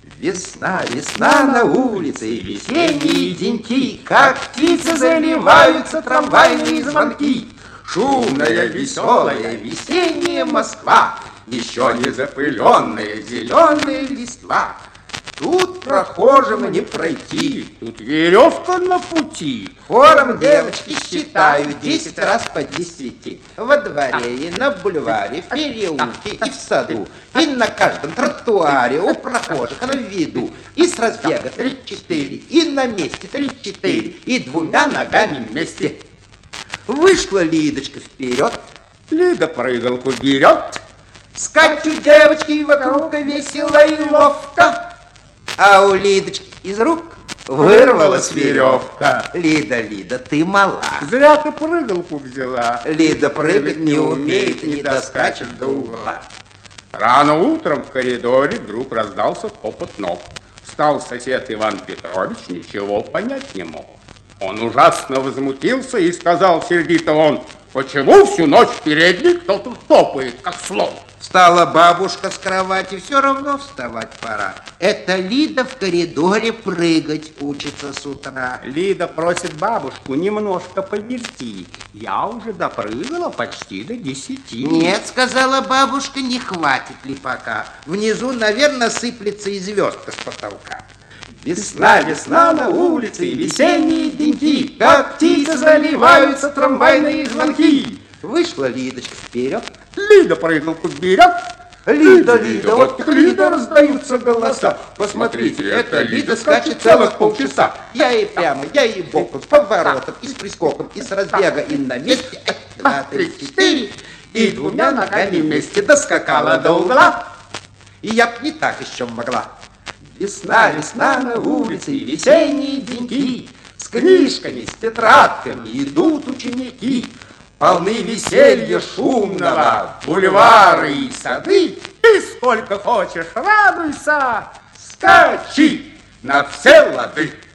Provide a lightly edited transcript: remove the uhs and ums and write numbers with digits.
Весна, весна на улице, весенние деньки, как птицы заливаются трамвайные звонки. Шумная, веселая весенняя Москва, еще не запыленная зеленая листва. Тут прохожим не пройти, тут веревка на пути. Хором девочки считают 10 раз по 10. Во дворе и на бульваре, в переулке и в саду, и на каждом тротуаре у прохожих на виду. И с разбега 3-4, и на месте 3-4, и двумя ногами вместе. Вышла Лидочка вперед, Лида прыгалку берет, скачут девочки вокруг весело и ловко. А у Лидочки из рук вырвалась веревка. Лида, Лида, ты мала. Зря ты прыгалку взяла. Лида прыгать не умеет, не доскачет до угла. Рано утром в коридоре вдруг раздался топот ног. Встал сосед Иван Петрович, ничего понять не мог. Он ужасно возмутился и сказал сердито он: почему всю ночь в передней кто-то топает, как слон? Встала бабушка с кровати, все равно вставать пора. Это Лида в коридоре прыгать учится с утра. Лида просит бабушку немножко поверти. Я уже допрыгала почти до 10. Нет, сказала бабушка, не хватит ли пока. Внизу, наверное, сыплется и звездка с потолка. Весна, весна на улице, весенние деньки, как птицы заливаются трамвайные звонки. Вышла Лидочка вперед, Лида прыгалку берет. Лида, Лида, вот к Лида раздаются голоса. Посмотрите, эта Лида скачет целых полчаса. Я и прямо, я и боком, с поворотом, и с прискоком, и с разбега, и на месте. 2, 3, 4, и двумя ногами вместе доскакала до угла. И я б не так еще могла. Весна, весна на улице, весенние деньки, с книжками, с тетрадками идут ученики. Полны веселья шумного, бульвары и сады. И сколько хочешь радуйся, Скачи на все лады.